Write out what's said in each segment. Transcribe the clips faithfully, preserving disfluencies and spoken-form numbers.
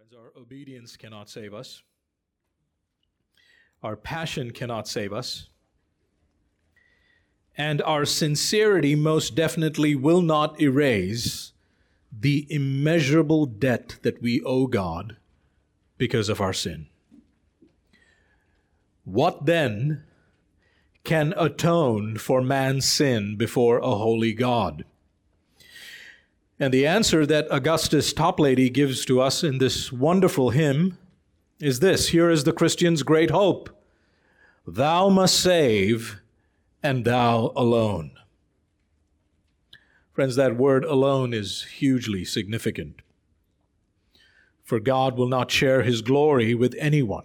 Friends, our obedience cannot save us. Our passion cannot save us. And our sincerity most definitely will not erase the immeasurable debt that we owe God because of our sin. What then can atone for man's sin before a holy God? And the answer that Augustus Toplady gives to us in this wonderful hymn is this. Here is the Christian's great hope. Thou must save, and thou alone. Friends, that word alone is hugely significant. For God will not share his glory with anyone.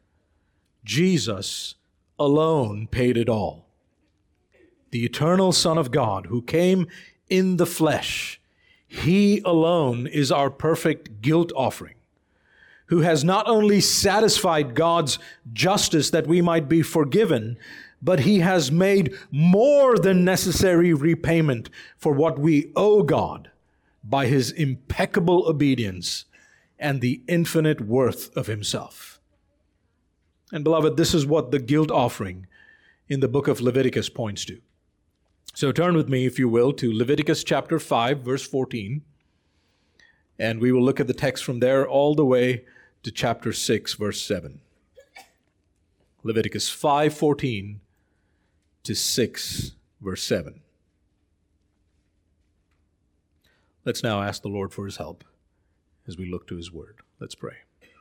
Jesus alone paid it all. The eternal Son of God who came in the flesh, he alone is our perfect guilt offering, who has not only satisfied God's justice that we might be forgiven, but he has made more than necessary repayment for what we owe God by his impeccable obedience and the infinite worth of himself. And beloved, this is what the guilt offering in the book of Leviticus points to. So turn with me, if you will, to Leviticus chapter five, verse fourteen, and we will look at the text from there all the way to chapter six, verse seven. Leviticus five fourteen to six, verse seven. Let's now ask the Lord for his help as we look to his word. Let's pray.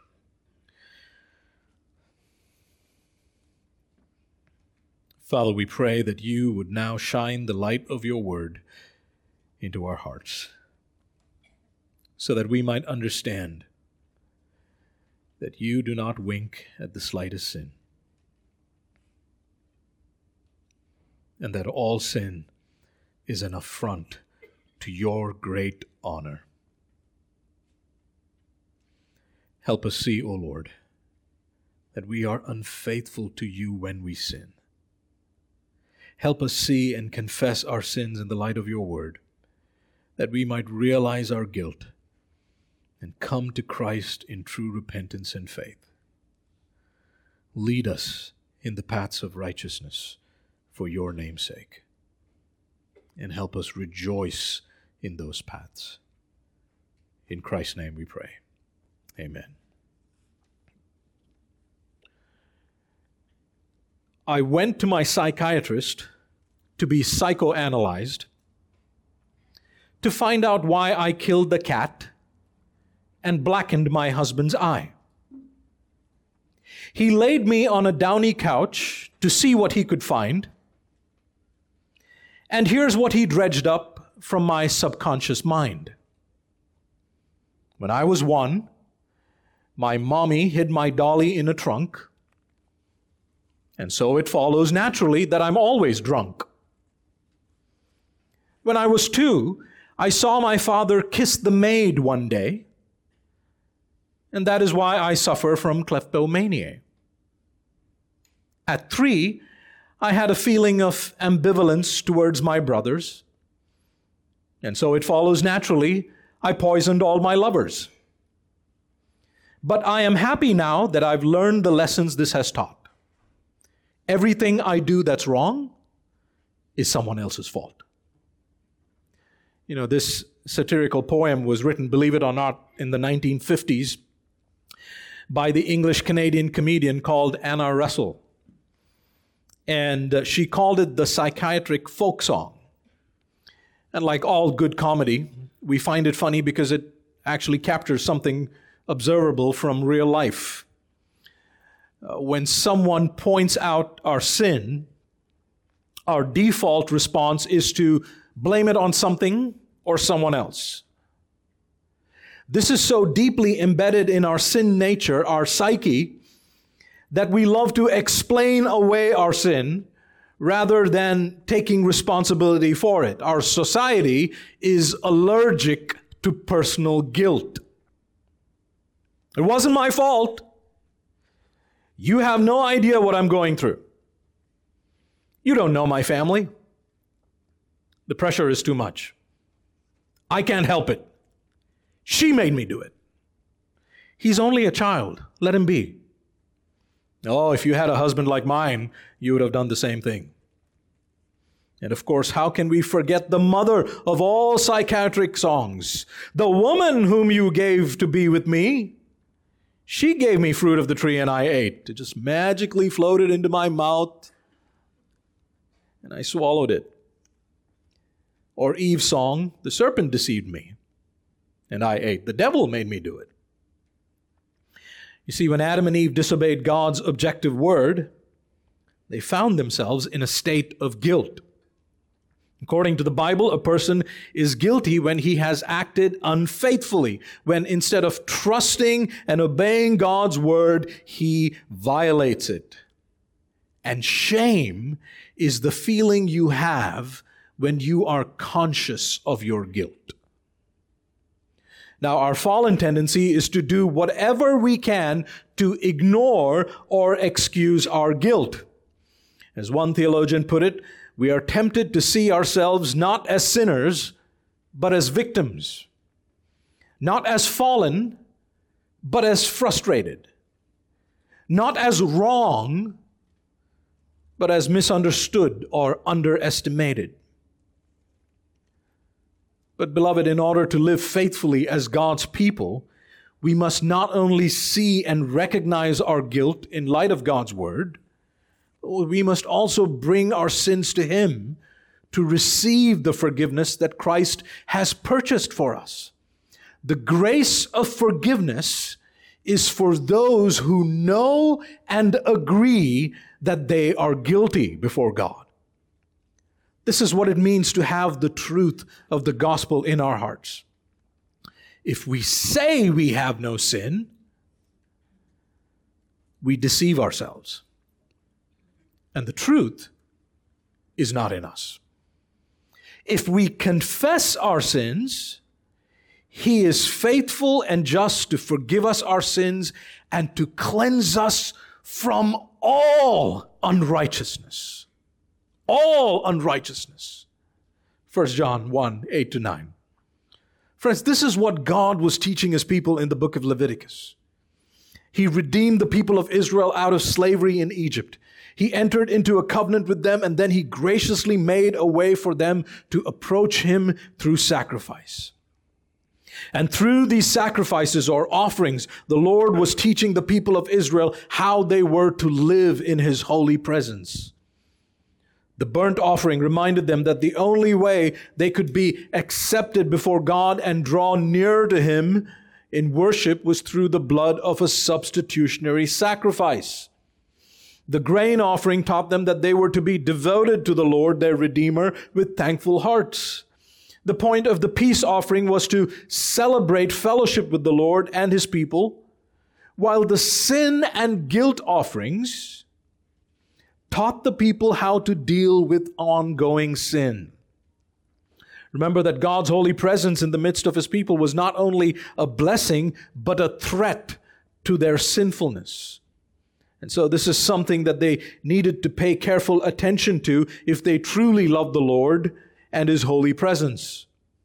Father, we pray that you would now shine the light of your word into our hearts so that we might understand that you do not wink at the slightest sin, and that all sin is an affront to your great honor. Help us see, O Lord, that we are unfaithful to you when we sin. Help us see and confess our sins in the light of your word, that we might realize our guilt and come to Christ in true repentance and faith. Lead us in the paths of righteousness for your name's sake, and help us rejoice in those paths. In Christ's name we pray. Amen. I went to my psychiatrist to be psychoanalyzed to find out why I killed the cat and blackened my husband's eye. He laid me on a downy couch to see what he could find, and here's what he dredged up from my subconscious mind. When I was one, my mommy hid my dolly in a trunk, and so it follows naturally that I'm always drunk. When I was two, I saw my father kiss the maid one day, and that is why I suffer from kleptomania. At three, I had a feeling of ambivalence towards my brothers, and so it follows naturally I poisoned all my lovers. But I am happy now that I've learned the lessons this has taught. Everything I do that's wrong is someone else's fault. You know, this satirical poem was written, believe it or not, in the nineteen fifties by the English-Canadian comedian called Anna Russell. And uh, she called it the psychiatric folk song. And like all good comedy, we find it funny because it actually captures something observable from real life. Uh, when someone points out our sin, our default response is to blame it on something or someone else. This is so deeply embedded in our sin nature, our psyche, that we love to explain away our sin rather than taking responsibility for it. Our society is allergic to personal guilt. It wasn't my fault. You have no idea what I'm going through. You don't know my family. The pressure is too much. I can't help it. She made me do it. He's only a child. Let him be. Oh, if you had a husband like mine, you would have done the same thing. And of course, how can we forget the mother of all psychiatric songs? The woman whom you gave to be with me, she gave me fruit of the tree and I ate. It just magically floated into my mouth and I swallowed it. Or Eve's song, the serpent deceived me and I ate. The devil made me do it. You see, when Adam and Eve disobeyed God's objective word, they found themselves in a state of guilt. According to the Bible, a person is guilty when he has acted unfaithfully, when instead of trusting and obeying God's word, he violates it. And shame is the feeling you have when you are conscious of your guilt. Now, our fallen tendency is to do whatever we can to ignore or excuse our guilt. As one theologian put it, we are tempted to see ourselves not as sinners, but as victims. Not as fallen, but as frustrated. Not as wrong, but as misunderstood or underestimated. But beloved, in order to live faithfully as God's people, we must not only see and recognize our guilt in light of God's word, we must also bring our sins to Him to receive the forgiveness that Christ has purchased for us. The grace of forgiveness is for those who know and agree that they are guilty before God. This is what it means to have the truth of the gospel in our hearts. If we say we have no sin, we deceive ourselves. And the truth is not in us. If we confess our sins, He is faithful and just to forgive us our sins and to cleanse us from all unrighteousness. All unrighteousness. First John one, eight to nine. Friends, this is what God was teaching His people in the book of Leviticus. He redeemed the people of Israel out of slavery in Egypt. He entered into a covenant with them, and then He graciously made a way for them to approach Him through sacrifice. And through these sacrifices or offerings, the Lord was teaching the people of Israel how they were to live in His holy presence. The burnt offering reminded them that the only way they could be accepted before God and draw near to Him in worship was through the blood of a substitutionary sacrifice. The grain offering taught them that they were to be devoted to the Lord, their Redeemer, with thankful hearts. The point of the peace offering was to celebrate fellowship with the Lord and His people, while the sin and guilt offerings taught the people how to deal with ongoing sin. Remember that God's holy presence in the midst of His people was not only a blessing, but a threat to their sinfulness. And so this is something that they needed to pay careful attention to if they truly loved the Lord and His holy presence.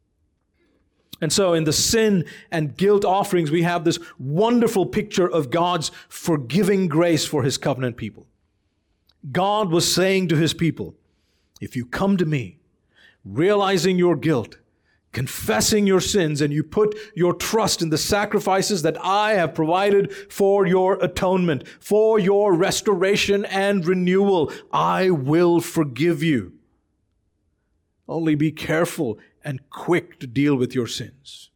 And so in the sin and guilt offerings, we have this wonderful picture of God's forgiving grace for His covenant people. God was saying to His people, if you come to me, realizing your guilt, confessing your sins, and you put your trust in the sacrifices that I have provided for your atonement, for your restoration and renewal, I will forgive you. Only be careful and quick to deal with your sins.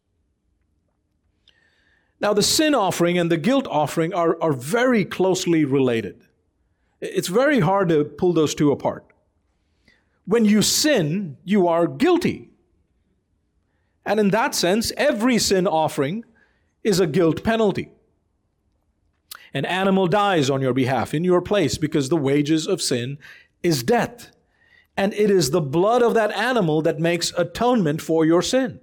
Now, the sin offering and the guilt offering are, are very closely related. It's very hard to pull those two apart. When you sin, you are guilty. And in that sense, every sin offering is a guilt penalty. An animal dies on your behalf in your place because the wages of sin is death. And it is the blood of that animal that makes atonement for your sin.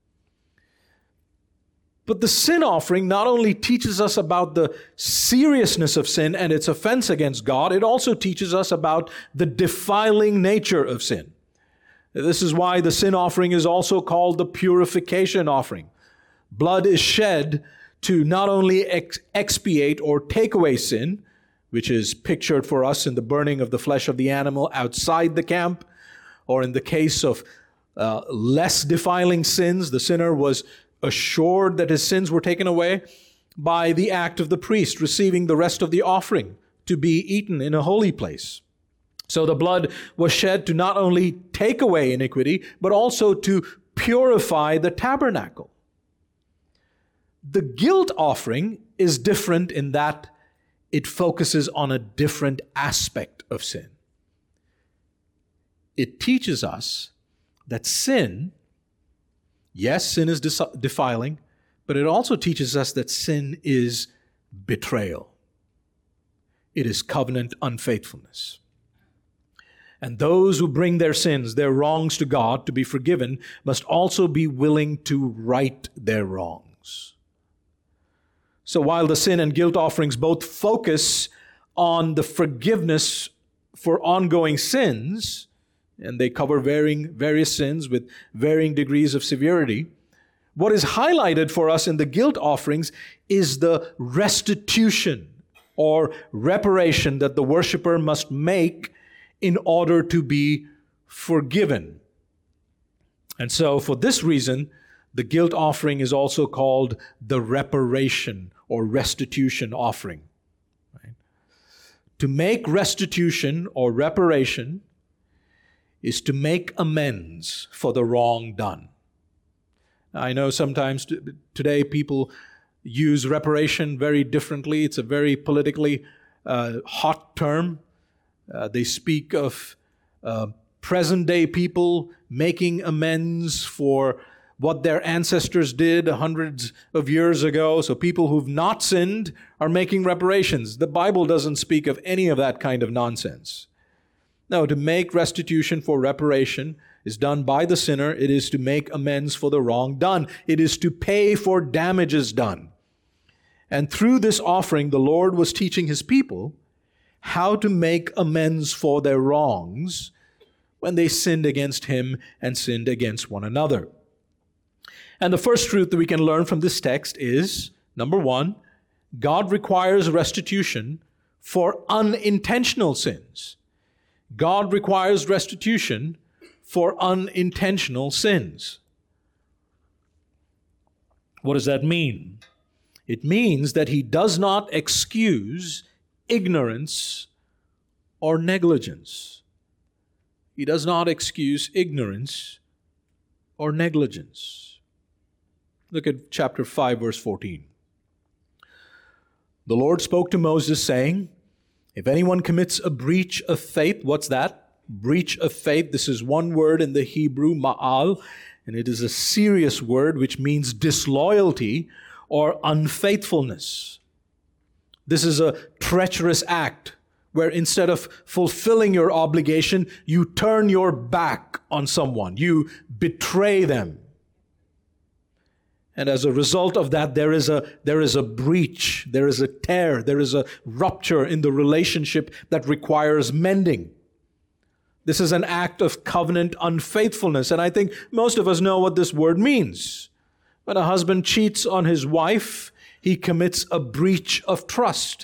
But the sin offering not only teaches us about the seriousness of sin and its offense against God, it also teaches us about the defiling nature of sin. This is why the sin offering is also called the purification offering. Blood is shed to not only ex- expiate or take away sin, which is pictured for us in the burning of the flesh of the animal outside the camp, or in the case of uh, less defiling sins, the sinner was assured that his sins were taken away by the act of the priest receiving the rest of the offering to be eaten in a holy place. So the blood was shed to not only take away iniquity, but also to purify the tabernacle. The guilt offering is different in that it focuses on a different aspect of sin. It teaches us that sin, yes, sin is defiling, but it also teaches us that sin is betrayal. It is covenant unfaithfulness. And those who bring their sins, their wrongs to God to be forgiven, must also be willing to right their wrongs. So while the sin and guilt offerings both focus on the forgiveness for ongoing sins, and they cover varying various sins with varying degrees of severity, what is highlighted for us in the guilt offerings is the restitution or reparation that the worshiper must make in order to be forgiven. And so for this reason, the guilt offering is also called the reparation or restitution offering. Right? To make restitution or reparation is to make amends for the wrong done. I know sometimes t- today people use reparation very differently. It's a very politically uh, hot term. Uh, they speak of uh, present-day people making amends for what their ancestors did hundreds of years ago. So people who've not sinned are making reparations. The Bible doesn't speak of any of that kind of nonsense. No, to make restitution for reparation is done by the sinner. It is to make amends for the wrong done. It is to pay for damages done. And through this offering, the Lord was teaching His people how to make amends for their wrongs when they sinned against Him and sinned against one another. And the first truth that we can learn from this text is, number one, God requires restitution for unintentional sins. God requires restitution for unintentional sins. What does that mean? It means that He does not excuse ignorance or negligence. He does not excuse ignorance or negligence. Look at chapter five, verse fourteen. The Lord spoke to Moses, saying, if anyone commits a breach of faith, what's that? Breach of faith. This is one word in the Hebrew, ma'al, and it is a serious word which means disloyalty or unfaithfulness. This is a treacherous act where instead of fulfilling your obligation, you turn your back on someone. You betray them. And as a result of that, there is a, there is a breach, there is a tear, there is a rupture in the relationship that requires mending. This is an act of covenant unfaithfulness. And I think most of us know what this word means. When a husband cheats on his wife, he commits a breach of trust.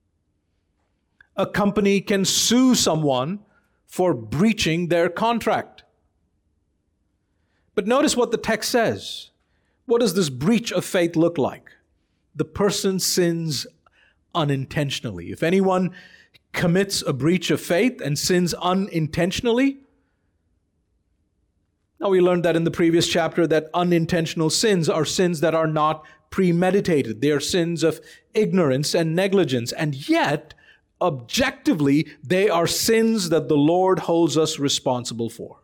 A company can sue someone for breaching their contract. But notice what the text says. What does this breach of faith look like? The person sins unintentionally. If anyone commits a breach of faith and sins unintentionally, now we learned that in the previous chapter that unintentional sins are sins that are not premeditated. They are sins of ignorance and negligence. And yet, objectively, they are sins that the Lord holds us responsible for.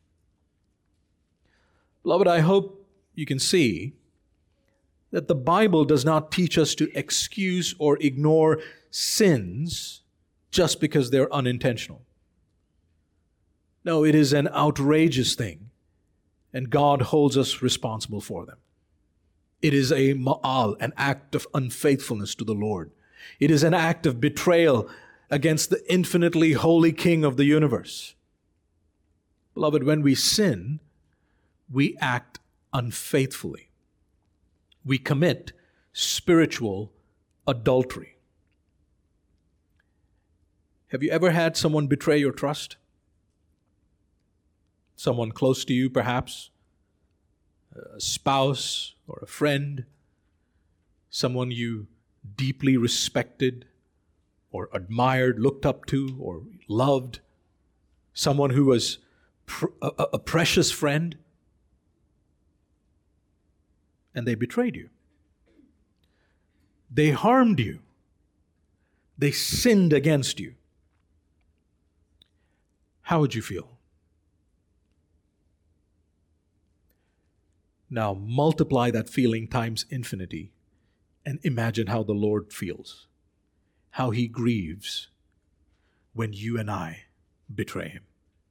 Beloved, I hope you can see that the Bible does not teach us to excuse or ignore sins just because they're unintentional. No, it is an outrageous thing, and God holds us responsible for them. It is a ma'al, an act of unfaithfulness to the Lord. It is an act of betrayal against the infinitely holy King of the universe. Beloved, when we sin, we act unfaithfully. We commit spiritual adultery. Have you ever had someone betray your trust? Someone close to you, perhaps, a spouse or a friend, someone you deeply respected or admired, looked up to, or loved, someone who was pr- a, a precious friend, and they betrayed you. They harmed you. They sinned against you. How would you feel? Now multiply that feeling times infinity and imagine how the Lord feels, how He grieves when you and I betray Him.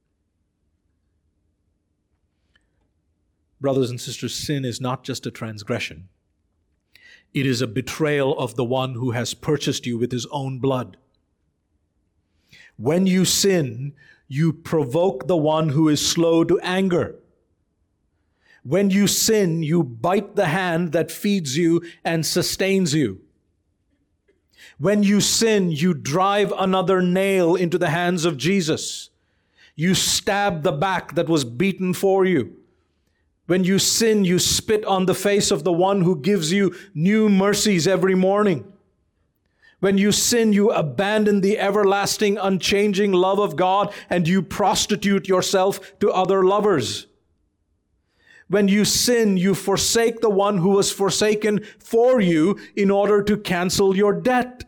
Brothers and sisters, sin is not just a transgression. It is a betrayal of the one who has purchased you with His own blood. When you sin, you provoke the one who is slow to anger. When you sin, you bite the hand that feeds you and sustains you. When you sin, you drive another nail into the hands of Jesus. You stab the back that was beaten for you. When you sin, you spit on the face of the one who gives you new mercies every morning. When you sin, you abandon the everlasting, unchanging love of God and you prostitute yourself to other lovers. When you sin, you forsake the one who was forsaken for you in order to cancel your debt.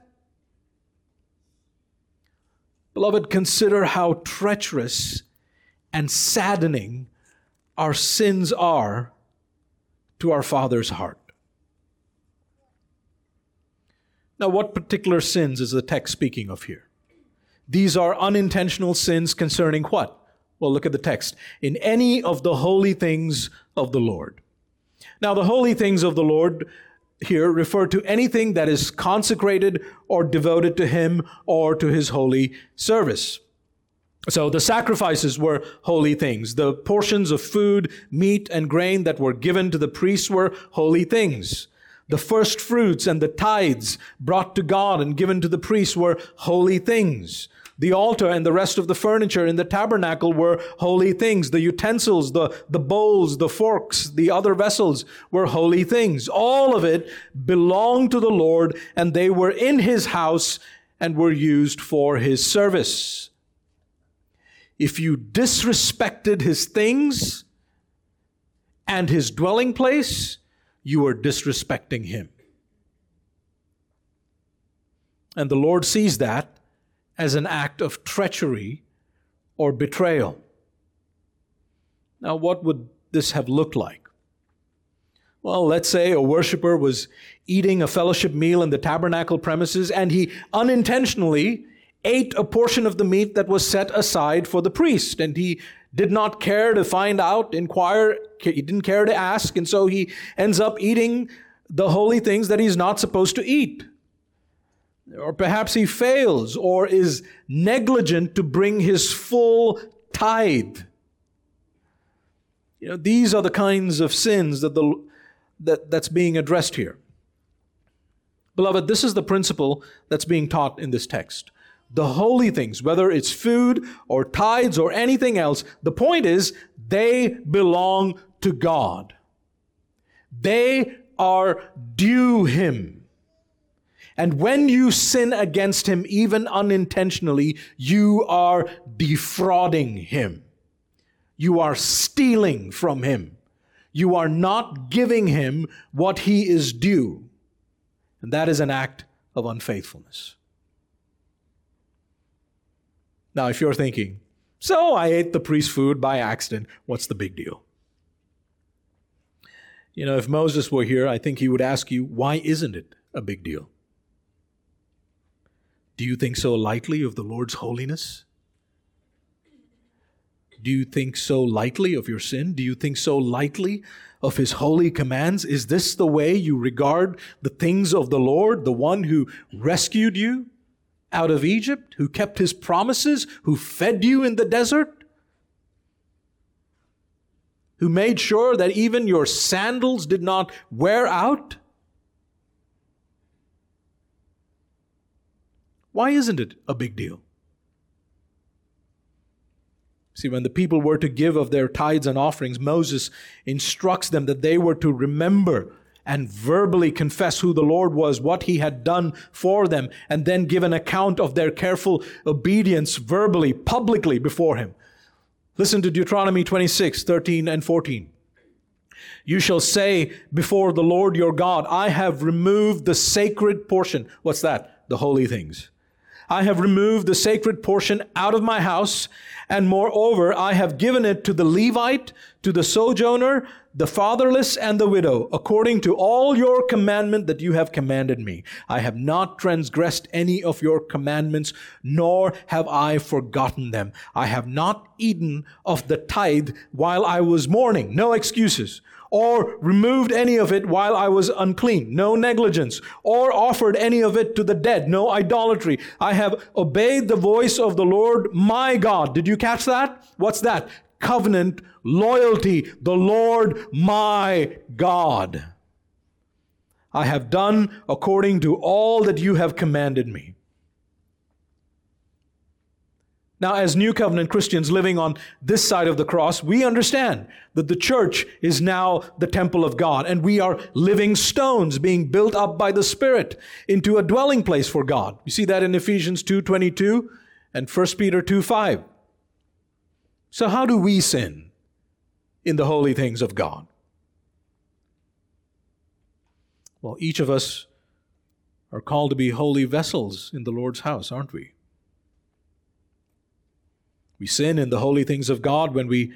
Beloved, consider how treacherous and saddening our sins are to our Father's heart. Now, what particular sins is the text speaking of here? These are unintentional sins concerning what? Well, look at the text. In any of the holy things of the Lord. Now, the holy things of the Lord here refer to anything that is consecrated or devoted to Him or to His holy service. So the sacrifices were holy things. The portions of food, meat, and grain that were given to the priests were holy things. The first fruits and the tithes brought to God and given to the priests were holy things. The altar and the rest of the furniture in the tabernacle were holy things. The utensils, the, the bowls, the forks, the other vessels were holy things. All of it belonged to the Lord, and they were in His house and were used for His service. If you disrespected His things and His dwelling place, you are disrespecting Him. And the Lord sees that as an act of treachery or betrayal. Now, what would this have looked like? Well, let's say a worshiper was eating a fellowship meal in the tabernacle premises and he unintentionally ate a portion of the meat that was set aside for the priest, and he did not care to find out, inquire, he didn't care to ask, and so he ends up eating the holy things that he's not supposed to eat. Or perhaps he fails or is negligent to bring his full tithe. You know, these are the kinds of sins that the that, that's being addressed here. Beloved, this is the principle that's being taught in this text. The holy things, whether it's food or tithes or anything else, the point is they belong to God. They are due Him. And when you sin against Him, even unintentionally, you are defrauding Him. You are stealing from Him. You are not giving Him what He is due. And that is an act of unfaithfulness. Now, if you're thinking, so I ate the priest's food by accident, what's the big deal? You know, if Moses were here, I think he would ask you, why isn't it a big deal? Do you think so lightly of the Lord's holiness? Do you think so lightly of your sin? Do you think so lightly of His holy commands? Is this the way you regard the things of the Lord, the one who rescued you out of Egypt, who kept His promises, who fed you in the desert, who made sure that even your sandals did not wear out? Why isn't it a big deal? See, when the people were to give of their tithes and offerings, Moses instructs them that they were to remember and verbally confess who the Lord was, what He had done for them, and then give an account of their careful obedience verbally, publicly before Him. Listen to Deuteronomy twenty-six, thirteen and fourteen. You shall say before the Lord your God, I have removed the sacred portion. What's that? The holy things. I have removed the sacred portion out of my house, and moreover, I have given it to the Levite, to the sojourner, the fatherless, and the widow, according to all your commandment that you have commanded me. I have not transgressed any of your commandments, nor have I forgotten them. I have not eaten of the tithe while I was mourning. No excuses. Or removed any of it while I was unclean. No negligence. Or offered any of it to the dead. No idolatry. I have obeyed the voice of the Lord my God. Did you catch that? What's that? Covenant loyalty. The Lord my God. I have done according to all that you have commanded me. Now, as New Covenant Christians living on this side of the cross, we understand that the church is now the temple of God, and we are living stones being built up by the Spirit into a dwelling place for God. You see that in Ephesians two twenty-two and First Peter two five. So how do we sin in the holy things of God? Well, each of us are called to be holy vessels in the Lord's house, aren't we? We sin in the holy things of God when we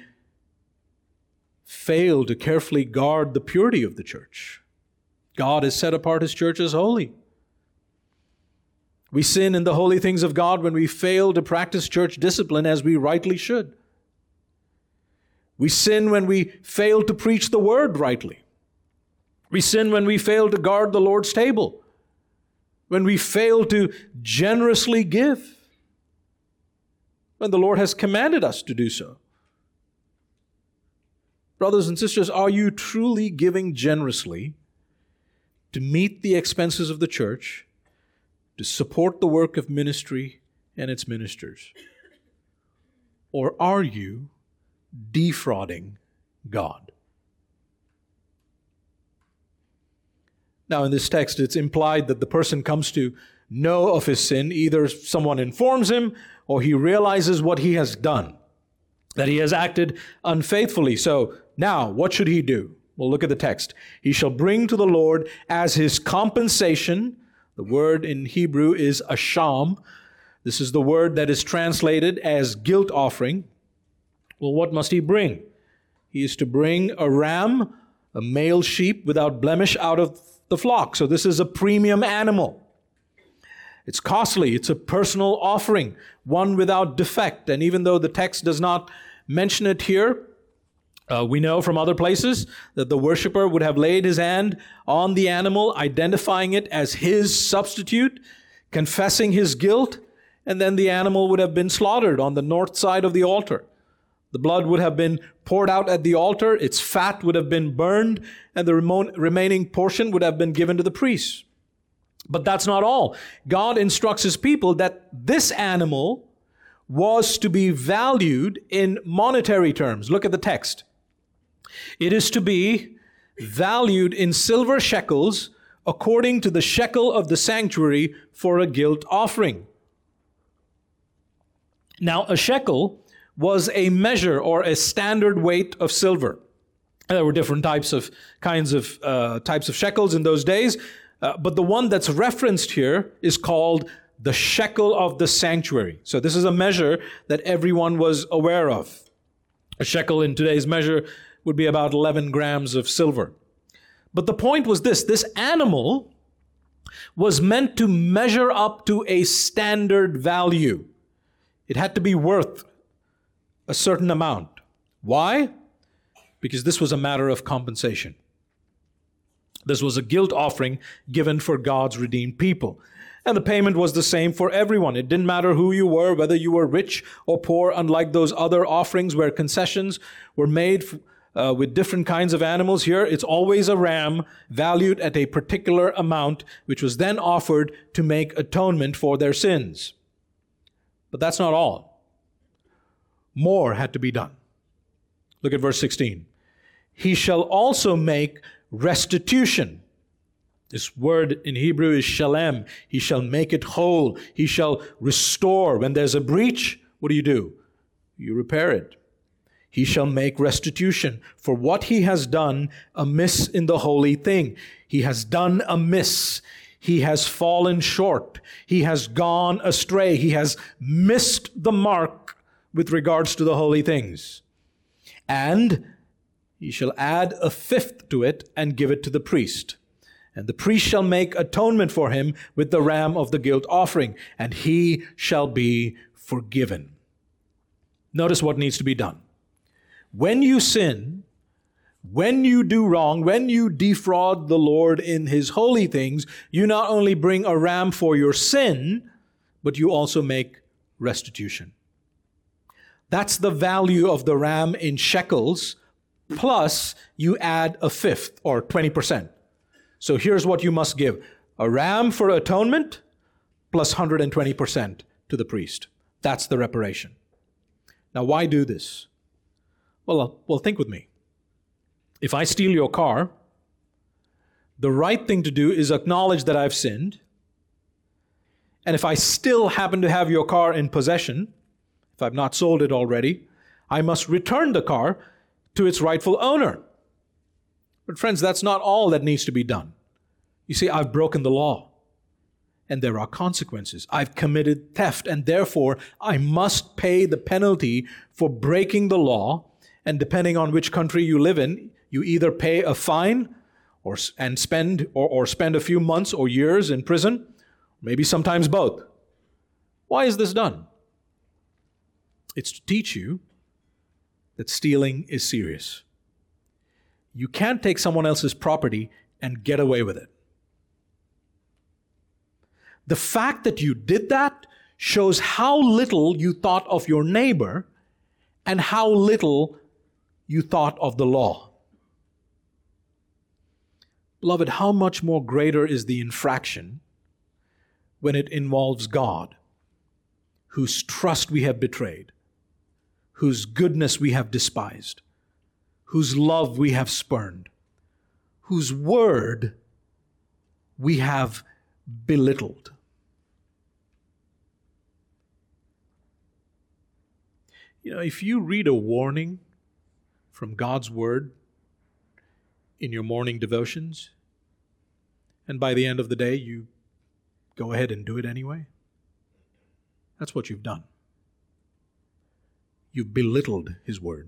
fail to carefully guard the purity of the church. God has set apart His church as holy. We sin in the holy things of God when we fail to practice church discipline as we rightly should. We sin when we fail to preach the word rightly. We sin when we fail to guard the Lord's table, when we fail to generously give, when the Lord has commanded us to do so. Brothers and sisters, are you truly giving generously to meet the expenses of the church, to support the work of ministry and its ministers? Or are you defrauding God? Now, in this text, it's implied that the person comes to know of his sin. Either someone informs him or he realizes what he has done, that he has acted unfaithfully. So now, what should he do? Well, look at the text. He shall bring to the Lord as his compensation. The word in Hebrew is asham. This is the word that is translated as guilt offering. Well, what must he bring? He is to bring a ram, a male sheep without blemish out of the flock. So this is a premium animal. It's costly. It's a personal offering, one without defect. And even though the text does not mention it here, uh, we know from other places that the worshiper would have laid his hand on the animal, identifying it as his substitute, confessing his guilt, and then the animal would have been slaughtered on the north side of the altar. The blood would have been poured out at the altar, its fat would have been burned, and the remo- remaining portion would have been given to the priests. But that's not all. God instructs His people that this animal was to be valued in monetary terms. Look at the text. It is to be valued in silver shekels according to the shekel of the sanctuary for a guilt offering. Now, a shekel was a measure or a standard weight of silver. There were different types of kinds of uh, types of shekels in those days. Uh, but the one that's referenced here is called the shekel of the sanctuary. So this is a measure that everyone was aware of. A shekel in today's measure would be about eleven grams of silver. But the point was this: this animal was meant to measure up to a standard value. It had to be worth a certain amount. Why? Because this was a matter of compensation. This was a guilt offering given for God's redeemed people. And the payment was the same for everyone. It didn't matter who you were, whether you were rich or poor, unlike those other offerings where concessions were made uh, with different kinds of animals. Here, it's always a ram valued at a particular amount, which was then offered to make atonement for their sins. But that's not all. More had to be done. Look at verse sixteen. He shall also make restitution. This word in Hebrew is shalem. He shall make it whole. He shall restore. When there's a breach, what do you do? You repair it. He shall make restitution for what he has done amiss in the holy thing. He has done amiss. He has fallen short. He has gone astray. He has missed the mark with regards to the holy things. And he shall add a fifth to it and give it to the priest. And the priest shall make atonement for him with the ram of the guilt offering, and he shall be forgiven. Notice what needs to be done. When you sin, when you do wrong, when you defraud the Lord in his holy things, you not only bring a ram for your sin, but you also make restitution. That's the value of the ram in shekels, plus you add a fifth or twenty percent. So here's what you must give. A ram for atonement plus one hundred twenty percent to the priest. That's the reparation. Now, why do this? Well, uh, well, think with me. If I steal your car, the right thing to do is acknowledge that I've sinned. And if I still happen to have your car in possession, if I've not sold it already, I must return the car to its rightful owner. But friends, that's not all that needs to be done. You see, I've broken the law, and there are consequences. I've committed theft, and therefore I must pay the penalty for breaking the law. And depending on which country you live in, you either pay a fine or and spend or, or spend a few months or years in prison, maybe sometimes both. Why is this done? It's to teach you that stealing is serious. You can't take someone else's property and get away with it. The fact that you did that shows how little you thought of your neighbor and how little you thought of the law. Beloved, how much more greater is the infraction when it involves God, whose trust we have betrayed, whose goodness we have despised, whose love we have spurned, whose word we have belittled. You know, if you read a warning from God's word in your morning devotions, and by the end of the day you go ahead and do it anyway, that's what you've done. You've belittled his word.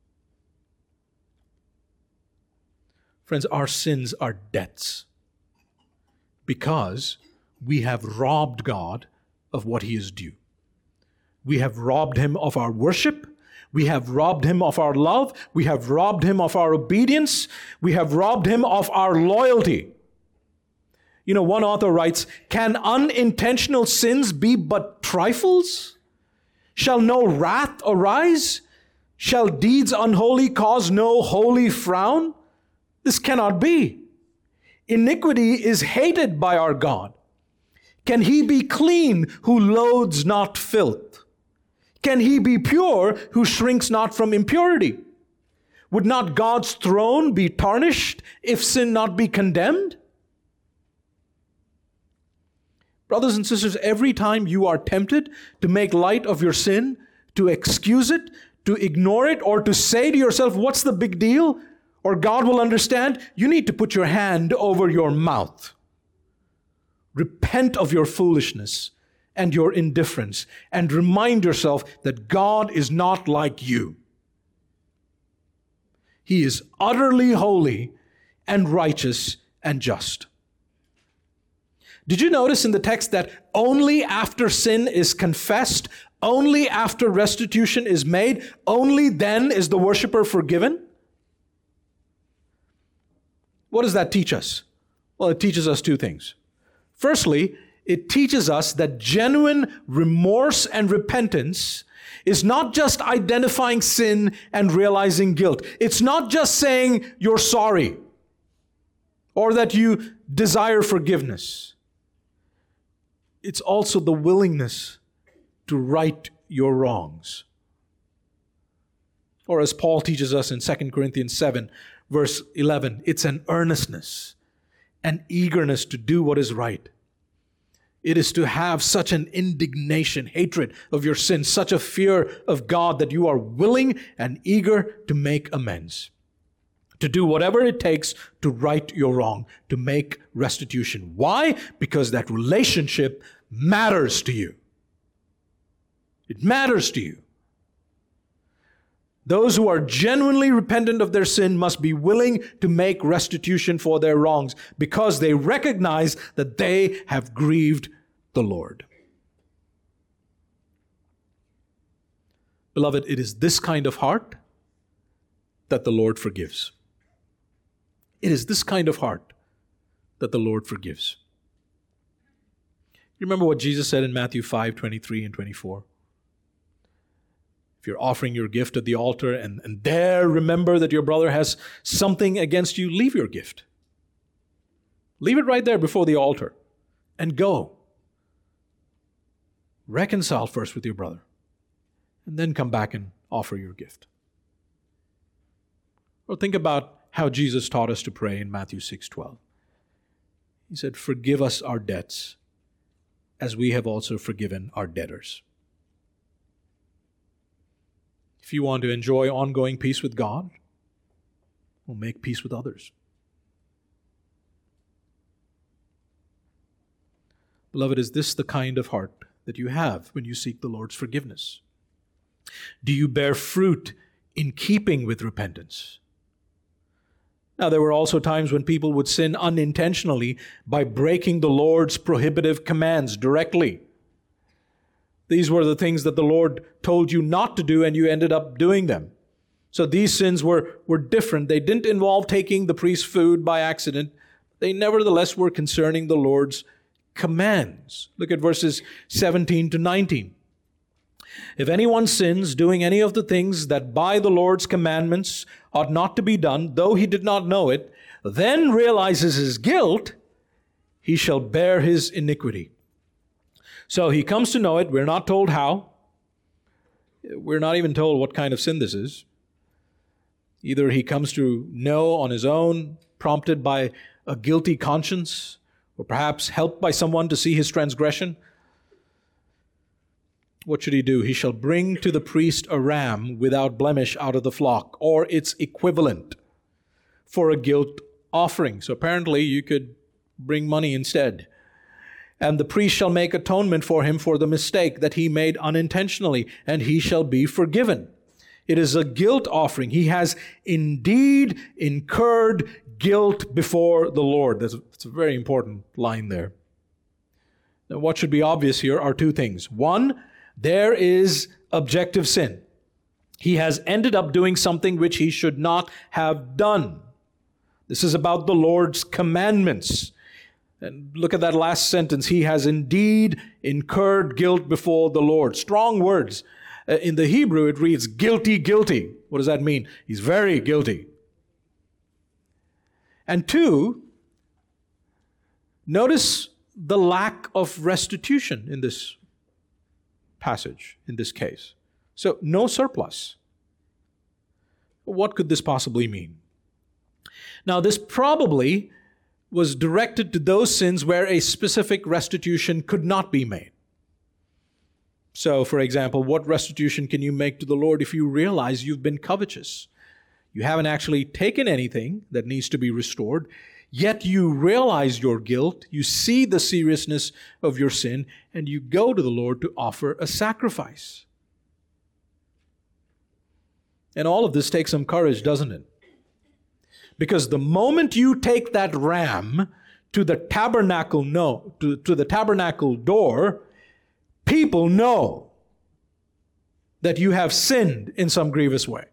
Friends, our sins are debts because we have robbed God of what he is due. We have robbed him of our worship. We have robbed him of our love. We have robbed him of our obedience. We have robbed him of our loyalty. You know, one author writes, "Can unintentional sins be but trifles? Shall no wrath arise? Shall deeds unholy cause no holy frown? This cannot be. Iniquity is hated by our God. Can he be clean who loathes not filth? Can he be pure who shrinks not from impurity? Would not God's throne be tarnished if sin not be condemned?" Brothers and sisters, every time you are tempted to make light of your sin, to excuse it, to ignore it, or to say to yourself, "What's the big deal?" or "God will understand," you need to put your hand over your mouth. Repent of your foolishness and your indifference, and remind yourself that God is not like you. He is utterly holy and righteous and just. Did you notice in the text that only after sin is confessed, only after restitution is made, only then is the worshiper forgiven? What does that teach us? Well, it teaches us two things. Firstly, it teaches us that genuine remorse and repentance is not just identifying sin and realizing guilt. It's not just saying you're sorry or that you desire forgiveness. It's also the willingness to right your wrongs. Or as Paul teaches us in Second Corinthians seven, verse eleven, it's an earnestness, an eagerness to do what is right. It is to have such an indignation, hatred of your sin, such a fear of God that you are willing and eager to make amends, to do whatever it takes to right your wrong, to make restitution. Why? Because that relationship matters to you. It matters to you. Those who are genuinely repentant of their sin must be willing to make restitution for their wrongs because they recognize that they have grieved the Lord. Beloved, it is this kind of heart that the Lord forgives. It is this kind of heart that the Lord forgives. You remember what Jesus said in Matthew five, twenty-three and twenty-four? If you're offering your gift at the altar and, and there remember that your brother has something against you, leave your gift. Leave it right there before the altar and go. Reconcile first with your brother and then come back and offer your gift. Or think about how Jesus taught us to pray in Matthew six twelve. He said, "Forgive us our debts as we have also forgiven our debtors." If you want to enjoy ongoing peace with God, well, make peace with others. Beloved, is this the kind of heart that you have when you seek the Lord's forgiveness? Do you bear fruit in keeping with repentance? Now, there were also times when people would sin unintentionally by breaking the Lord's prohibitive commands directly. These were the things that the Lord told you not to do, and you ended up doing them. So these sins were, were different. They didn't involve taking the priest's food by accident. They nevertheless were concerning the Lord's commands. Look at verses seventeen to nineteen. If anyone sins doing any of the things that by the Lord's commandments ought not to be done, though he did not know it, then realizes his guilt, he shall bear his iniquity. So he comes to know it. We're not told how. We're not even told what kind of sin this is. Either he comes to know on his own, prompted by a guilty conscience, or perhaps helped by someone to see his transgression. What should he do? He shall bring to the priest a ram without blemish out of the flock, or its equivalent, for a guilt offering. So apparently you could bring money instead. And the priest shall make atonement for him for the mistake that he made unintentionally, and he shall be forgiven. It is a guilt offering. He has indeed incurred guilt before the Lord. That's a, that's a very important line there. Now, what should be obvious here are two things. One, there is objective sin. He has ended up doing something which he should not have done. This is about the Lord's commandments. And look at that last sentence. He has indeed incurred guilt before the Lord. Strong words. Uh, in the Hebrew, it reads guilty, guilty. What does that mean? He's very guilty. And two, notice the lack of restitution in this passage, in this case. So, no surplus. What could this possibly mean? Now, this probably was directed to those sins where a specific restitution could not be made. So, for example, what restitution can you make to the Lord if you realize you've been covetous? You haven't actually taken anything that needs to be restored, yet you realize your guilt, you see the seriousness of your sin, and you go to the Lord to offer a sacrifice. And all of this takes some courage, doesn't it? Because the moment you take that ram to the tabernacle, no, to, to the tabernacle door, people know that you have sinned in some grievous way.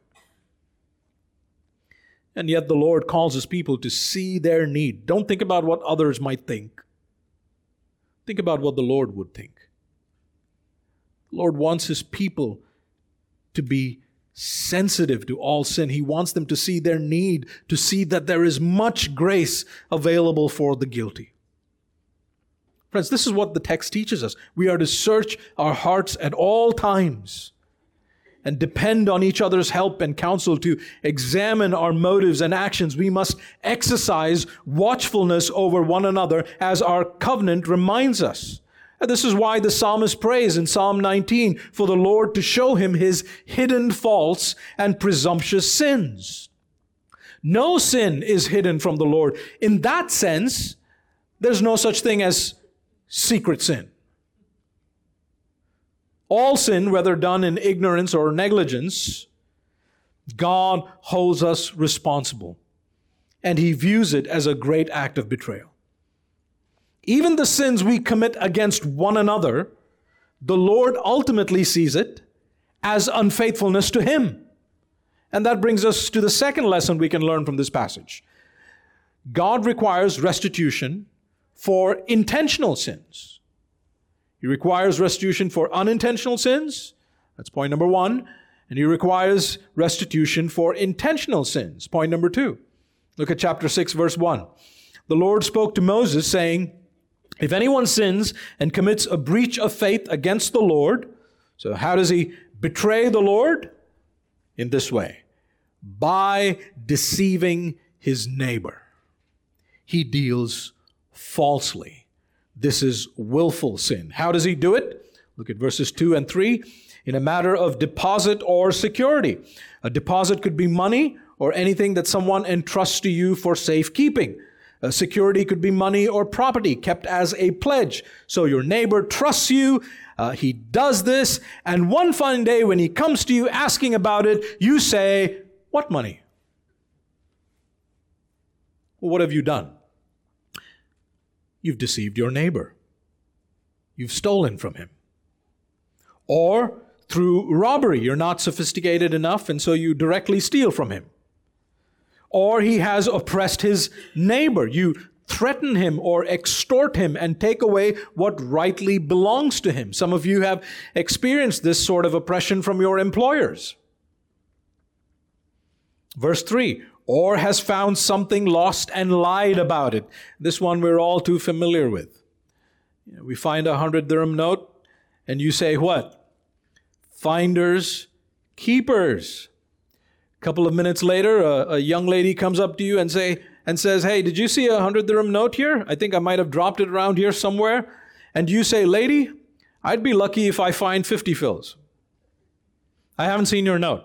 And yet the Lord calls His people to see their need. Don't think about what others might think. Think about what the Lord would think. The Lord wants His people to be sensitive to all sin. He wants them to see their need, to see that there is much grace available for the guilty. Friends, this is what the text teaches us. We are to search our hearts at all times and depend on each other's help and counsel to examine our motives and actions. We must exercise watchfulness over one another as our covenant reminds us. And this is why the psalmist prays in Psalm nineteen for the Lord to show him his hidden faults and presumptuous sins. No sin is hidden from the Lord. In that sense, there's no such thing as secret sin. All sin, whether done in ignorance or negligence, God holds us responsible, and He views it as a great act of betrayal. Even the sins we commit against one another, the Lord ultimately sees it as unfaithfulness to Him. And that brings us to the second lesson we can learn from this passage. God requires restitution for intentional sins. He requires restitution for unintentional sins. That's point number one. And He requires restitution for intentional sins. Point number two. Look at chapter six, verse one. The Lord spoke to Moses, saying, if anyone sins and commits a breach of faith against the Lord, so how does he betray the Lord? In this way, by deceiving his neighbor. He deals falsely. This is willful sin. How does he do it? Look at verses two and three. In a matter of deposit or security. A deposit could be money or anything that someone entrusts to you for safekeeping. A security could be money or property kept as a pledge. So your neighbor trusts you, uh, he does this, and one fine day when he comes to you asking about it, you say, what money? Well, what have you done? You've deceived your neighbor. You've stolen from him. Or through robbery, you're not sophisticated enough, and so you directly steal from him. Or he has oppressed his neighbor. You threaten him or extort him and take away what rightly belongs to him. Some of you have experienced this sort of oppression from your employers. Verse three, or has found something lost and lied about it. This one we're all too familiar with. You know, we find a hundred dirham note and you say what? Finders, keepers. A couple of minutes later, a, a young lady comes up to you and say and says, hey, did you see a hundred dirham note here? I think I might have dropped it around here somewhere. And you say, lady, I'd be lucky if I find fifty fills. I haven't seen your note.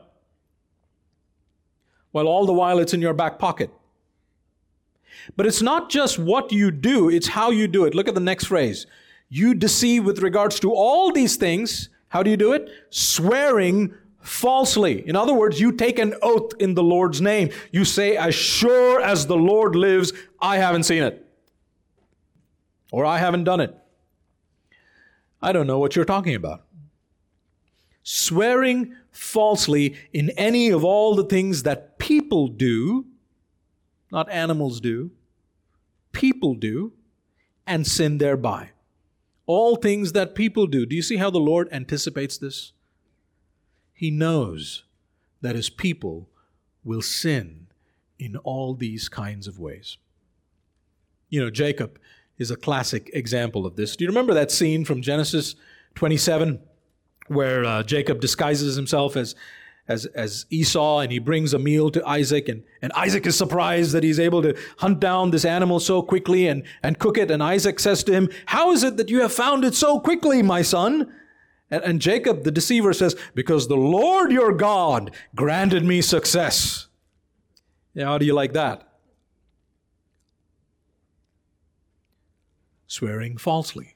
Well, all the while it's in your back pocket. But it's not just what you do, it's how you do it. Look at the next phrase. You deceive with regards to all these things. How do you do it? Swearing falsely. In other words, you take an oath in the Lord's name. You say, as sure as the Lord lives, I haven't seen it. Or I haven't done it. I don't know what you're talking about. Swearing falsely in any of all the things that people do, not animals do, people do, and sin thereby. All things that people do. Do you see how the Lord anticipates this? He knows that His people will sin in all these kinds of ways. You know, Jacob is a classic example of this. Do you remember that scene from Genesis twenty-seven where uh, Jacob disguises himself as, as, as Esau and he brings a meal to Isaac and, and Isaac is surprised that he's able to hunt down this animal so quickly and, and cook it. And Isaac says to him, how is it that you have found it so quickly, my son? And, and Jacob, the deceiver, says, because the Lord your God granted me success. Yeah, how do you like that? Swearing falsely.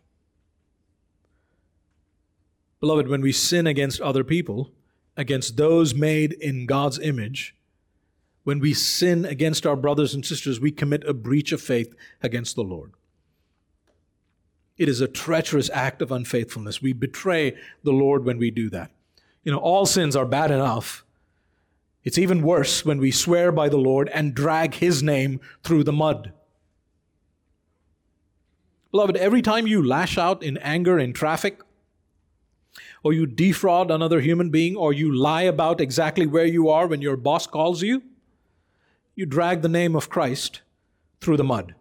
Beloved, when we sin against other people, against those made in God's image, when we sin against our brothers and sisters, we commit a breach of faith against the Lord. It is a treacherous act of unfaithfulness. We betray the Lord when we do that. You know, all sins are bad enough. It's even worse when we swear by the Lord and drag His name through the mud. Beloved, every time you lash out in anger in traffic, or you defraud another human being, or you lie about exactly where you are when your boss calls you, you drag the name of Christ through the mud.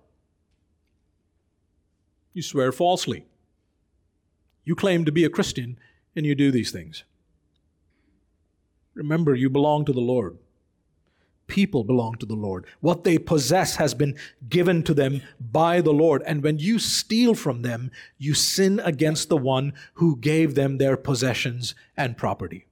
You swear falsely. You claim to be a Christian, and you do these things. Remember, you belong to the Lord. People belong to the Lord. What they possess has been given to them by the Lord. And when you steal from them, you sin against the one who gave them their possessions and property.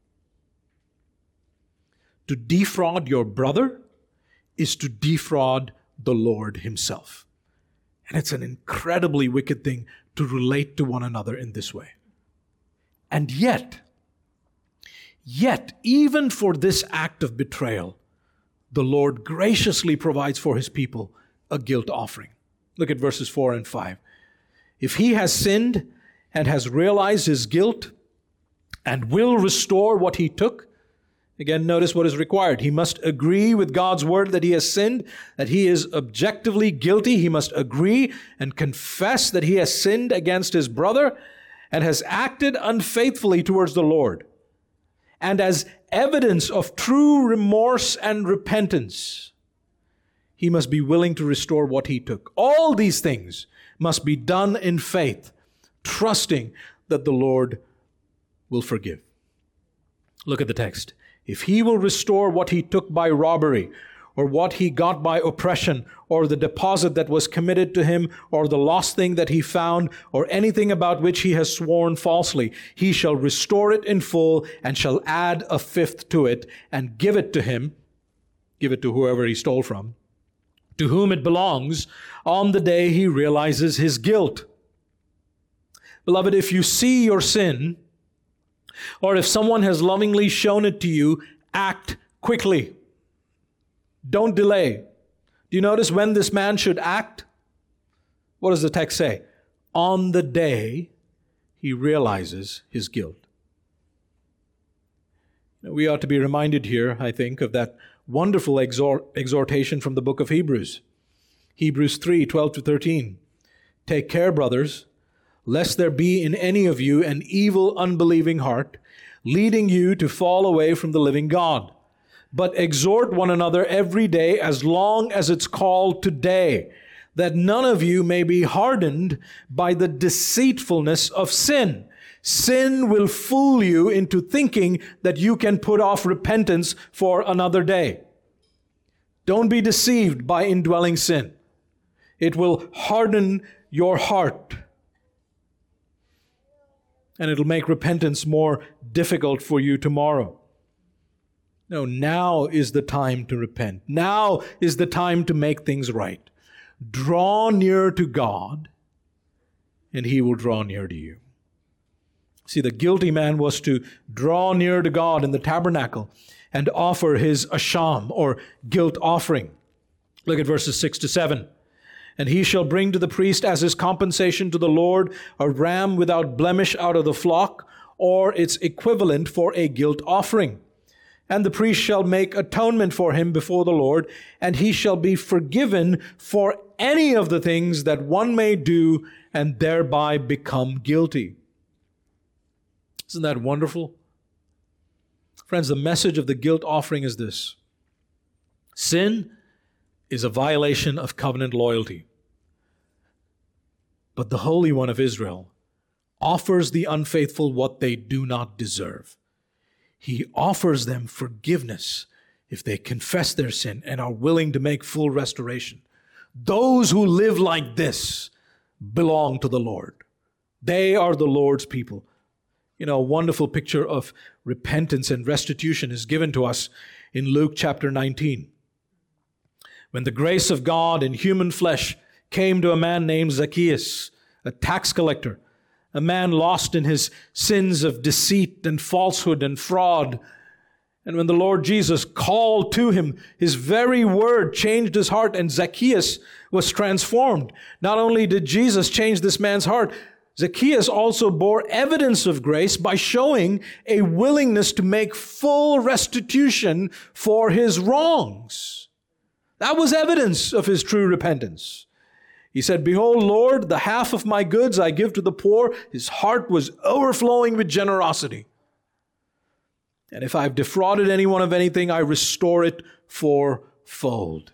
To defraud your brother is to defraud the Lord himself. And it's an incredibly wicked thing to relate to one another in this way. And yet, yet, even for this act of betrayal, the Lord graciously provides for his people a guilt offering. Look at verses four and five. If he has sinned and has realized his guilt and will restore what he took, again, notice what is required. He must agree with God's word that he has sinned, that he is objectively guilty. He must agree and confess that he has sinned against his brother and has acted unfaithfully towards the Lord. And as evidence of true remorse and repentance, he must be willing to restore what he took. All these things must be done in faith, trusting that the Lord will forgive. Look at the text. If he will restore what he took by robbery, or what he got by oppression, or the deposit that was committed to him, or the lost thing that he found, or anything about which he has sworn falsely, he shall restore it in full, and shall add a fifth to it, and give it to him, give it to whoever he stole from, to whom it belongs, on the day he realizes his guilt. Beloved, if you see your sin, or if someone has lovingly shown it to you, act quickly. Don't delay. Do you notice when this man should act? What does the text say? On the day he realizes his guilt. We ought to be reminded here, I think, of that wonderful exhort, exhortation from the book of Hebrews. Hebrews three, twelve to thirteen. Take care, brothers, lest there be in any of you an evil, unbelieving heart, leading you to fall away from the living God. But exhort one another every day as long as it's called today, that none of you may be hardened by the deceitfulness of sin. Sin will fool you into thinking that you can put off repentance for another day. Don't be deceived by indwelling sin. It will harden your heart, and it'll make repentance more difficult for you tomorrow. No, now is the time to repent. Now is the time to make things right. Draw near to God, and he will draw near to you. See, the guilty man was to draw near to God in the tabernacle and offer his asham, or guilt offering. Look at verses six to seven. And he shall bring to the priest as his compensation to the Lord a ram without blemish out of the flock, or its equivalent for a guilt offering. And the priest shall make atonement for him before the Lord, and he shall be forgiven for any of the things that one may do and thereby become guilty. Isn't that wonderful? Friends, the message of the guilt offering is this. Sin is a violation of covenant loyalty. But the Holy One of Israel offers the unfaithful what they do not deserve. He offers them forgiveness if they confess their sin and are willing to make full restoration. Those who live like this belong to the Lord. They are the Lord's people. You know, a wonderful picture of repentance and restitution is given to us in Luke chapter nineteen. When the grace of God in human flesh came to a man named Zacchaeus, a tax collector, a man lost in his sins of deceit and falsehood and fraud. And when the Lord Jesus called to him, his very word changed his heart, and Zacchaeus was transformed. Not only did Jesus change this man's heart, Zacchaeus also bore evidence of grace by showing a willingness to make full restitution for his wrongs. That was evidence of his true repentance. He said, "Behold, Lord, the half of my goods I give to the poor." His heart was overflowing with generosity. "And if I've defrauded anyone of anything, I restore it fourfold."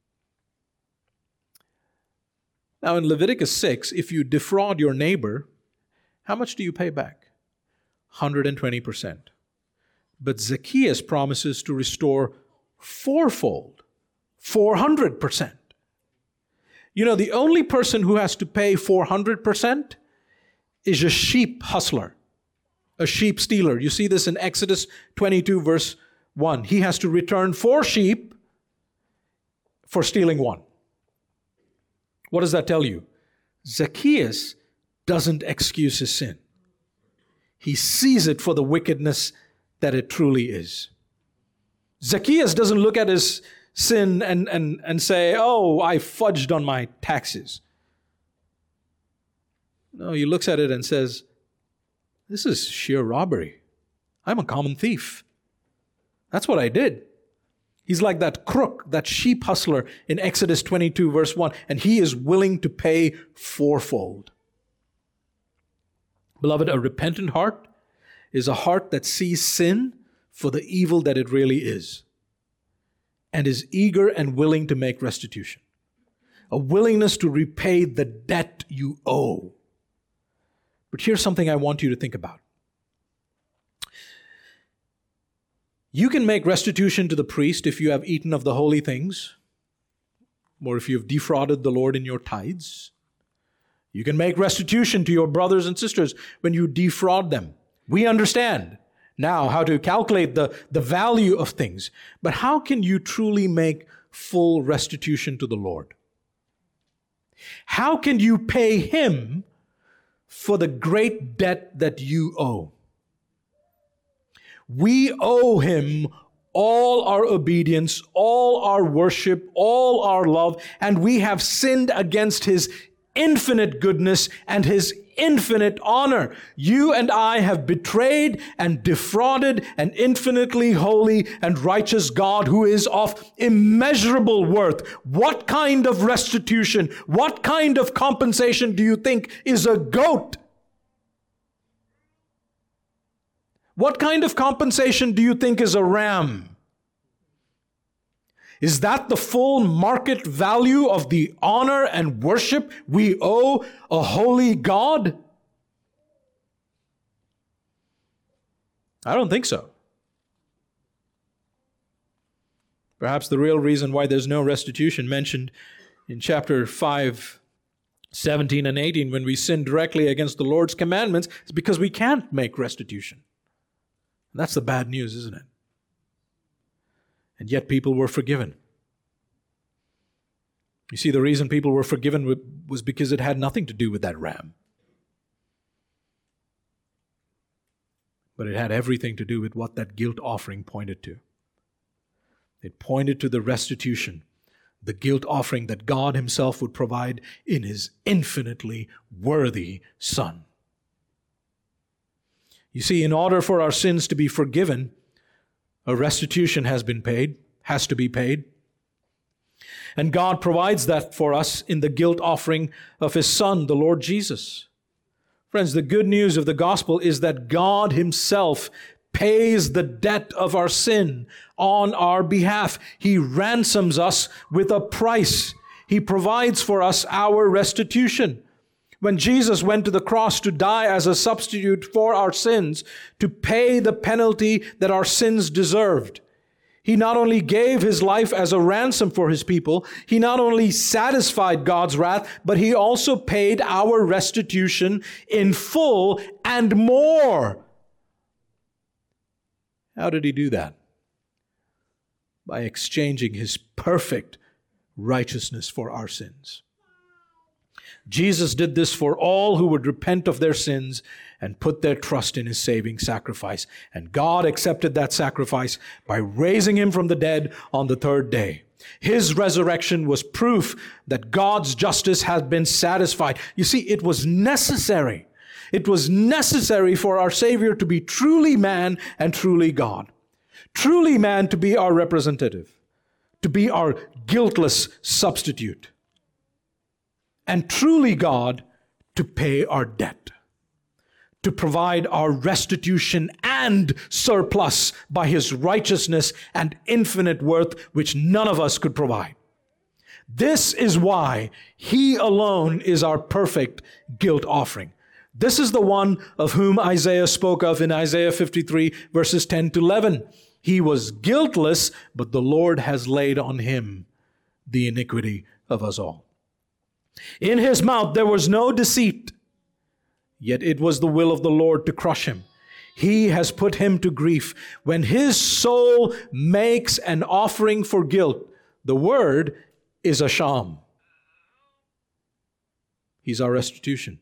Now in Leviticus six, if you defraud your neighbor, how much do you pay back? one hundred twenty percent. But Zacchaeus promises to restore fourfold, four hundred percent. You know, the only person who has to pay four hundred percent is a sheep hustler, a sheep stealer. You see this in Exodus twenty-two, verse one. He has to return four sheep for stealing one. What does that tell you? Zacchaeus doesn't excuse his sin. He sees it for the wickedness that it truly is. Zacchaeus doesn't look at his sin and, and, and say, "Oh, I fudged on my taxes." No, he looks at it and says, "This is sheer robbery. I'm a common thief. That's what I did." He's like that crook, that sheep hustler in Exodus twenty-two, verse one, and he is willing to pay fourfold. Beloved, a repentant heart is a heart that sees sin for the evil that it really is, and is eager and willing to make restitution. A willingness to repay the debt you owe. But here's something I want you to think about. You can make restitution to the priest if you have eaten of the holy things, or if you have defrauded the Lord in your tithes. You can make restitution to your brothers and sisters when you defraud them. We understand now how to calculate the, the value of things. But how can you truly make full restitution to the Lord? How can you pay Him for the great debt that you owe? We owe Him all our obedience, all our worship, all our love, and we have sinned against His infinite goodness and His infinite honor. You and I have betrayed and defrauded an infinitely holy and righteous God who is of immeasurable worth. What kind of restitution, what kind of compensation do you think is a goat? What kind of compensation do you think is a ram? Is that the full market value of the honor and worship we owe a holy God? I don't think so. Perhaps the real reason why there's no restitution mentioned in chapter five, seventeen and eighteen, when we sin directly against the Lord's commandments, is because we can't make restitution. And that's the bad news, isn't it? And yet people were forgiven. You see, the reason people were forgiven was because it had nothing to do with that ram. But it had everything to do with what that guilt offering pointed to. It pointed to the restitution, the guilt offering that God Himself would provide in His infinitely worthy Son. You see, in order for our sins to be forgiven, a restitution has been paid, has to be paid. And God provides that for us in the guilt offering of His Son, the Lord Jesus. Friends, the good news of the gospel is that God Himself pays the debt of our sin on our behalf. He ransoms us with a price. He provides for us our restitution. When Jesus went to the cross to die as a substitute for our sins, to pay the penalty that our sins deserved, He not only gave His life as a ransom for His people, He not only satisfied God's wrath, but He also paid our restitution in full and more. How did He do that? By exchanging His perfect righteousness for our sins. Jesus did this for all who would repent of their sins and put their trust in His saving sacrifice. And God accepted that sacrifice by raising Him from the dead on the third day. His resurrection was proof that God's justice had been satisfied. You see, it was necessary. It was necessary for our Savior to be truly man and truly God. Truly man to be our representative, to be our guiltless substitute. and truly God to pay our debt, to provide our restitution and surplus by His righteousness and infinite worth, which none of us could provide. This is why He alone is our perfect guilt offering. This is the one of whom Isaiah spoke of in Isaiah fifty-three, verses ten to eleven. He was guiltless, but the Lord has laid on Him the iniquity of us all. In His mouth there was no deceit, yet it was the will of the Lord to crush Him. He has put Him to grief. When His soul makes an offering for guilt, the word is a sham. He's our restitution.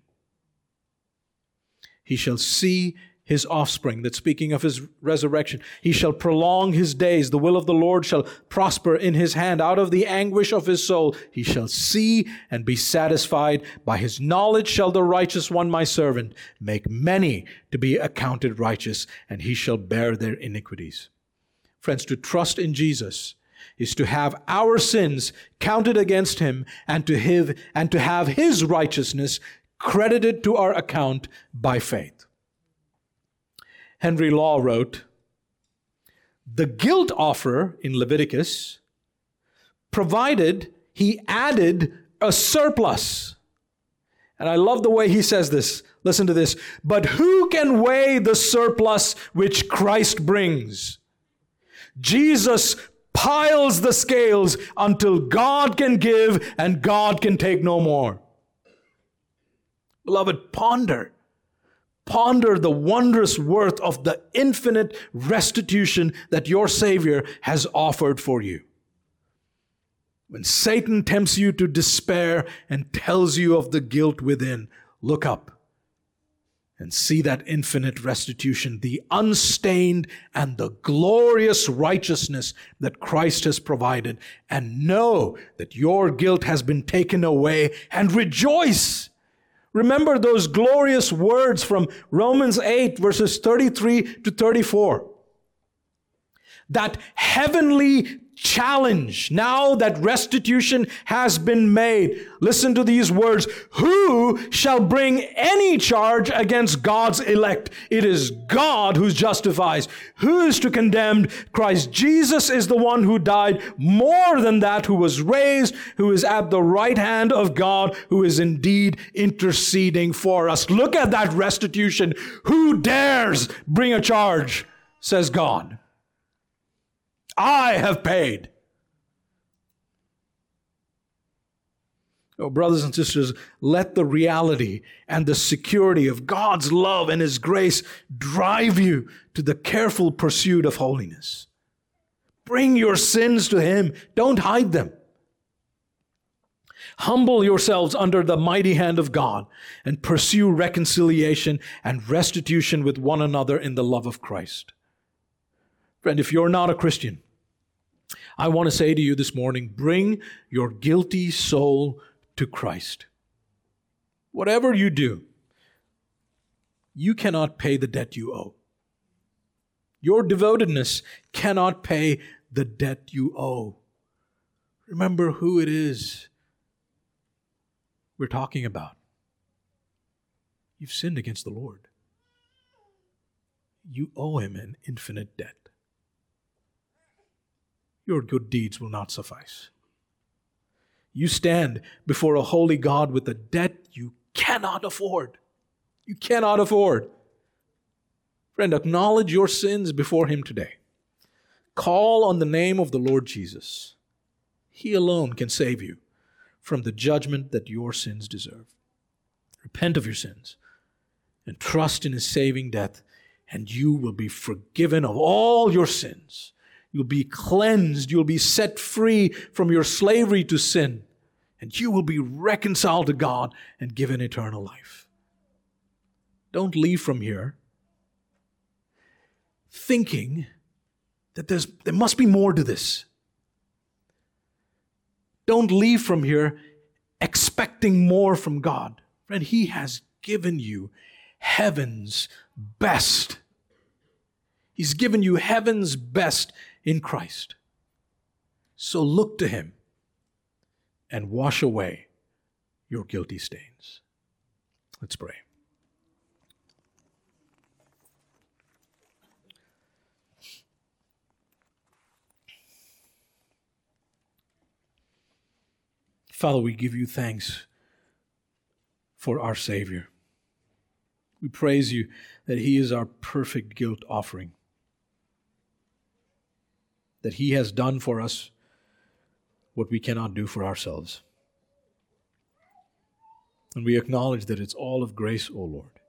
He shall see His offspring. That's speaking of His resurrection. He shall prolong His days. The will of the Lord shall prosper in His hand. Out of the anguish of His soul He shall see and be satisfied. By His knowledge shall the righteous one, my servant, make many to be accounted righteous, and He shall bear their iniquities. Friends, to trust in Jesus is to have our sins counted against Him and to have, and to have His righteousness credited to our account by faith. Henry Law wrote, "The guilt offerer in Leviticus provided he added a surplus." And I love the way he says this. Listen to this. "But who can weigh the surplus which Christ brings? Jesus piles the scales until God can give and God can take no more." Beloved, ponder. Ponder the wondrous worth of the infinite restitution that your Savior has offered for you. When Satan tempts you to despair and tells you of the guilt within, look up and see that infinite restitution, the unstained and the glorious righteousness that Christ has provided, and know that your guilt has been taken away, and rejoice. Remember those glorious words from Romans eight, verses thirty-three to thirty-four. That heavenly challenge, now that restitution has been made. Listen to these words. Who shall bring any charge against God's elect? It is God who justifies. Who is to condemn? Christ Jesus is the one who died, more than that, who was raised, who is at the right hand of God, who is indeed interceding for us. Look at that restitution. Who dares bring a charge, says God. I have paid. Oh, brothers and sisters, let the reality and the security of God's love and His grace drive you to the careful pursuit of holiness. Bring your sins to Him. Don't hide them. Humble yourselves under the mighty hand of God and pursue reconciliation and restitution with one another in the love of Christ. Friend, if you're not a Christian, I want to say to you this morning, bring your guilty soul to Christ. Whatever you do, you cannot pay the debt you owe. Your devotedness cannot pay the debt you owe. Remember who it is we're talking about. You've sinned against the Lord. You owe Him an infinite debt. Your good deeds will not suffice. You stand before a holy God with a debt you cannot afford. You cannot afford. Friend, acknowledge your sins before Him today. Call on the name of the Lord Jesus. He alone can save you from the judgment that your sins deserve. Repent of your sins and trust in His saving death, and you will be forgiven of all your sins. You'll be cleansed. You'll be set free from your slavery to sin. And you will be reconciled to God and given eternal life. Don't leave from here thinking that there's, there must be more to this. Don't leave from here expecting more from God. Friend, He has given you heaven's best. He's given you heaven's best in Christ. So look to Him and wash away your guilty stains. Let's pray. Father, we give you thanks for our Savior. We praise you that he is our perfect guilt offering, that he has done for us what we cannot do for ourselves. And we acknowledge that it's all of grace, O Lord.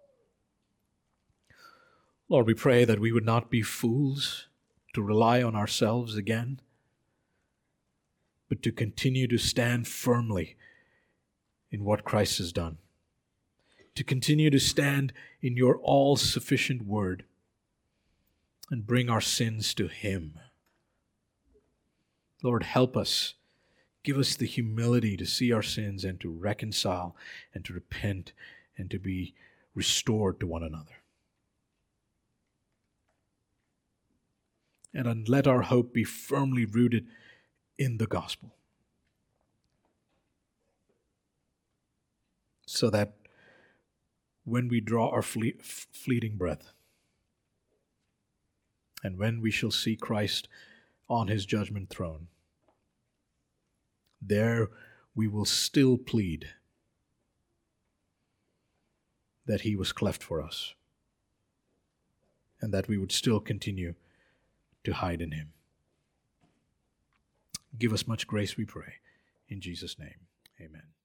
Lord, we pray that we would not be fools to rely on ourselves again, but to continue to stand firmly in what Christ has done, to continue to stand in your all-sufficient word and bring our sins to him. Lord, help us. Give us the humility to see our sins and to reconcile and to repent and to be restored to one another. And let our hope be firmly rooted in the gospel, so that when we draw our fle- fleeting breath, and when we shall see Christ on his judgment throne, there we will still plead that he was cleft for us, and that we would still continue to hide in him. Give us much grace, we pray. In Jesus' name, amen.